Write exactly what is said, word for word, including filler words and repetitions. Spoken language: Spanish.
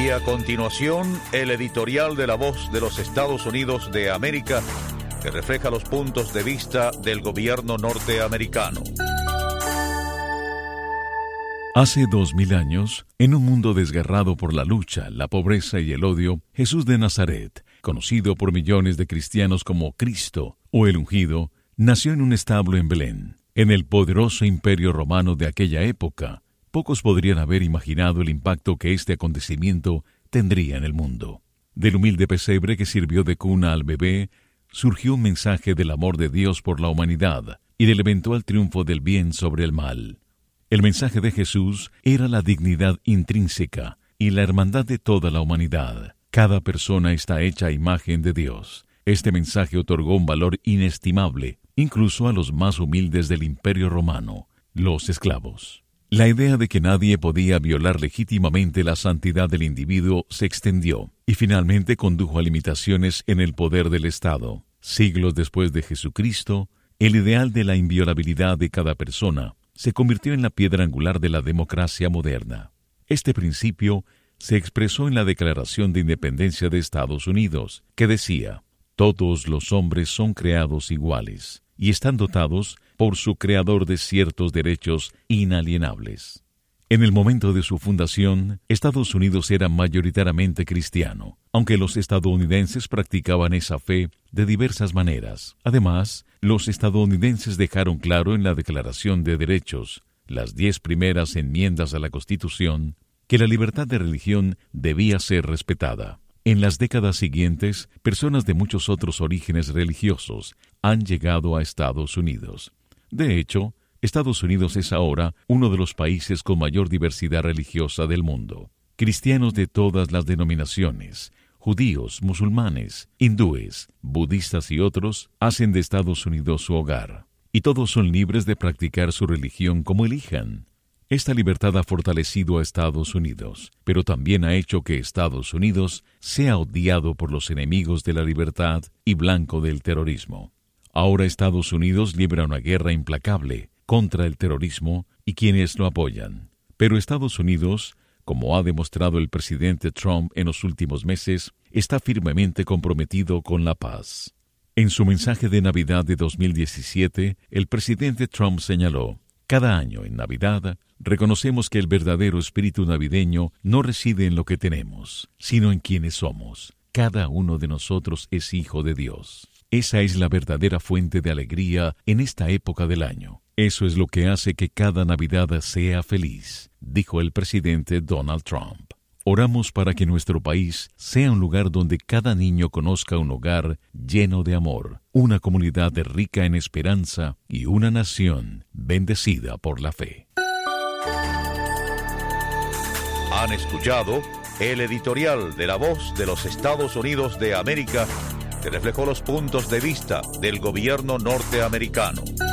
Y a continuación, el editorial de La Voz de los Estados Unidos de América, que refleja los puntos de vista del gobierno norteamericano. Hace dos mil años, en un mundo desgarrado por la lucha, la pobreza y el odio, Jesús de Nazaret, conocido por millones de cristianos como Cristo o el Ungido, nació en un establo en Belén. En el poderoso imperio romano de aquella época, pocos podrían haber imaginado el impacto que este acontecimiento tendría en el mundo. Del humilde pesebre que sirvió de cuna al bebé, surgió un mensaje del amor de Dios por la humanidad y del eventual triunfo del bien sobre el mal. El mensaje de Jesús era la dignidad intrínseca y la hermandad de toda la humanidad. Cada persona está hecha a imagen de Dios. Este mensaje otorgó un valor inestimable, incluso a los más humildes del Imperio Romano, los esclavos. La idea de que nadie podía violar legítimamente la santidad del individuo se extendió y finalmente condujo a limitaciones en el poder del Estado. Siglos después de Jesucristo, el ideal de la inviolabilidad de cada persona se convirtió en la piedra angular de la democracia moderna. Este principio se expresó en la Declaración de Independencia de Estados Unidos, que decía: «Todos los hombres son creados iguales y están dotados por su creador de ciertos derechos inalienables». En el momento de su fundación, Estados Unidos era mayoritariamente cristiano, aunque los estadounidenses practicaban esa fe de diversas maneras. Además, los estadounidenses dejaron claro en la Declaración de Derechos, las diez primeras enmiendas a la Constitución, que la libertad de religión debía ser respetada. En las décadas siguientes, personas de muchos otros orígenes religiosos han llegado a Estados Unidos. De hecho, Estados Unidos es ahora uno de los países con mayor diversidad religiosa del mundo. Cristianos de todas las denominaciones, judíos, musulmanes, hindúes, budistas y otros, hacen de Estados Unidos su hogar. Y todos son libres de practicar su religión como elijan. Esta libertad ha fortalecido a Estados Unidos, pero también ha hecho que Estados Unidos sea odiado por los enemigos de la libertad y blanco del terrorismo. Ahora Estados Unidos libra una guerra implacable contra el terrorismo y quienes lo apoyan. Pero Estados Unidos, como ha demostrado el presidente Trump en los últimos meses, está firmemente comprometido con la paz. En su mensaje de Navidad de dos mil diecisiete, el presidente Trump señaló: «Cada año en Navidad reconocemos que el verdadero espíritu navideño no reside en lo que tenemos, sino en quienes somos. Cada uno de nosotros es hijo de Dios. Esa es la verdadera fuente de alegría en esta época del año. Eso es lo que hace que cada Navidad sea feliz», dijo el presidente Donald Trump. Oramos para que nuestro país sea un lugar donde cada niño conozca un hogar lleno de amor, una comunidad rica en esperanza y una nación bendecida por la fe. Han escuchado el editorial de La Voz de los Estados Unidos de América, que reflejó los puntos de vista del gobierno norteamericano.